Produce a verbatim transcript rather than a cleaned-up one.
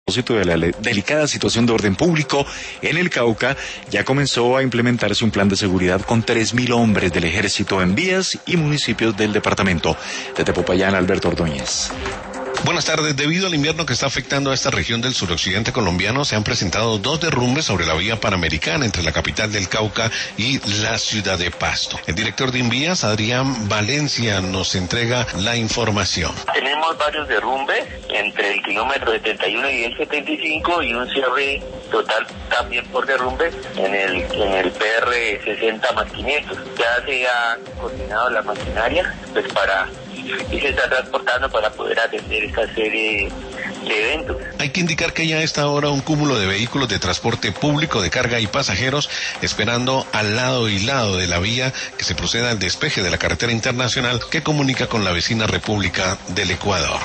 propósito de la delicada situación de orden público en el Cauca, ya comenzó a implementarse un plan de seguridad con tres mil hombres del ejército en vías y municipios del departamento. Desde Popayán, Alberto Ordóñez. Buenas tardes. Debido al invierno que está afectando a esta región del suroccidente colombiano, se han presentado dos derrumbes sobre la vía panamericana entre la capital del Cauca y la ciudad de Pasto. El director de Invías, Adrián Valencia, nos entrega la información. Tenemos varios derrumbes entre el kilómetro setenta y uno y el setenta y cinco y un cierre total también por derrumbes en el en el P R sesenta más quinientos. Ya se ha coordinado la maquinaria pues para y se está transportando para poder atender esta serie de eventos. Hay que indicar que ya a esta hora un cúmulo de vehículos de transporte público de carga y pasajeros esperando al lado y lado de la vía que se proceda al despeje de la carretera internacional que comunica con la vecina República del Ecuador.